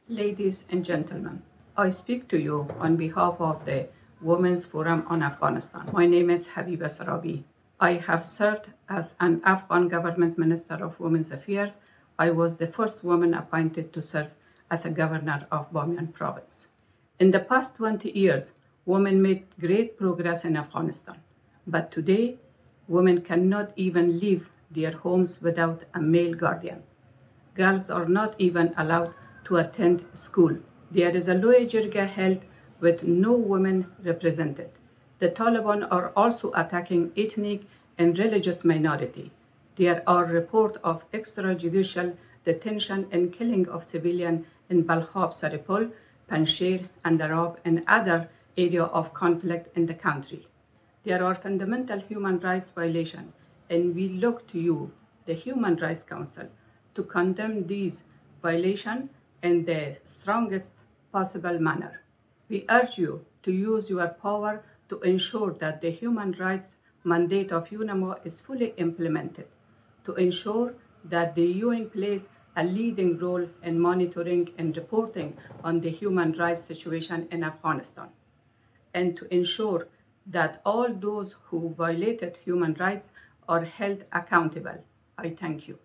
Ladies and gentlemen, I speak to you on behalf of the Women's Forum on Afghanistan. My name is Habiba Sarabi. I have served as an Afghan government minister of women's affairs. I was the first woman appointed to serve as a governor of Bamiyan province. In the past 20 years, women made great progress in Afghanistan. But today, women cannot even leave their homes without a male guardian. Girls are not even allowed to attend school. There is a Loya Jirga held with no women represented. The Taliban are also attacking ethnic and religious minority. There are reports of extrajudicial detention and killing of civilians in Balkhab, Saripol, Panjshir, and Darab and other areas of conflict in the country. There are fundamental human rights violations, and we look to you, the Human Rights Council, to condemn these violations in the strongest possible manner. We urge you to use your power to ensure that the human rights mandate of UNAMO is fully implemented, to ensure that the UN plays a leading role in monitoring and reporting on the human rights situation in Afghanistan, and to ensure that all those who violated human rights are held accountable. I thank you.